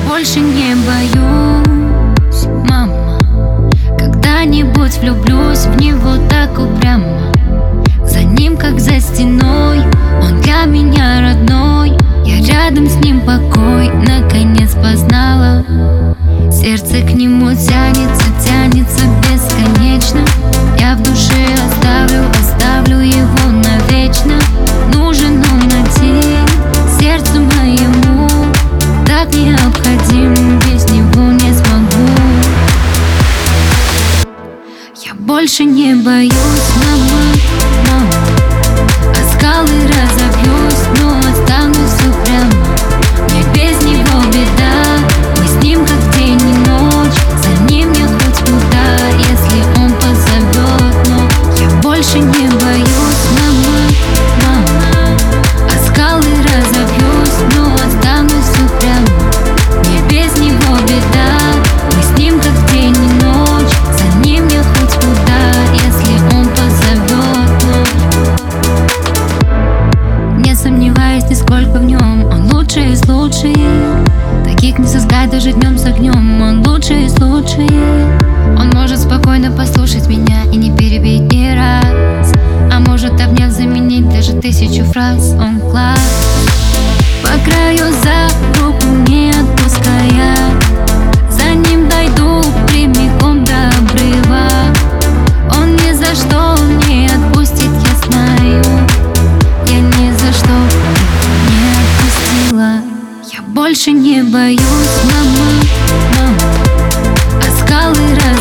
больше не боюсь, мама. Когда-нибудь влюблюсь в него так упрямо. За ним, как за стеной, он для меня родной. Я рядом с ним покой наконец познала. Сердце к нему тянется, тянется бесконечно. Я в душе оставлю его навечно. Нужен он один сердцу моему, так необходим, без него не смогу. Я больше не боюсь, мама, мама. А скалы разобьюсь, но останусь упрямо. Мне без него беда, мы с ним как день и ночь. За ним я хоть куда, если он позовет. Но я больше не боюсь, мама, мама. А скалы разобьюсь, но останусь упрямо. Мне без него беда, мы с ним как день и ночь. За ним я хоть куда, если он позовет. Но не сомневаюсь нисколько в нем, он лучший из лучших. Таких не сыскать даже днем с огнем, он лучший из лучших. Он может спокойно послушать меня и не перебить ни раз, а может, обняв, заменить даже 1000 фраз. Он класс. По краю за руку не отпуская, за ним дойду прямиком до обрыва. Он ни за что не отпустит, я знаю. Я ни за что не отпустила. Я больше не боюсь, мама, мама. А скалы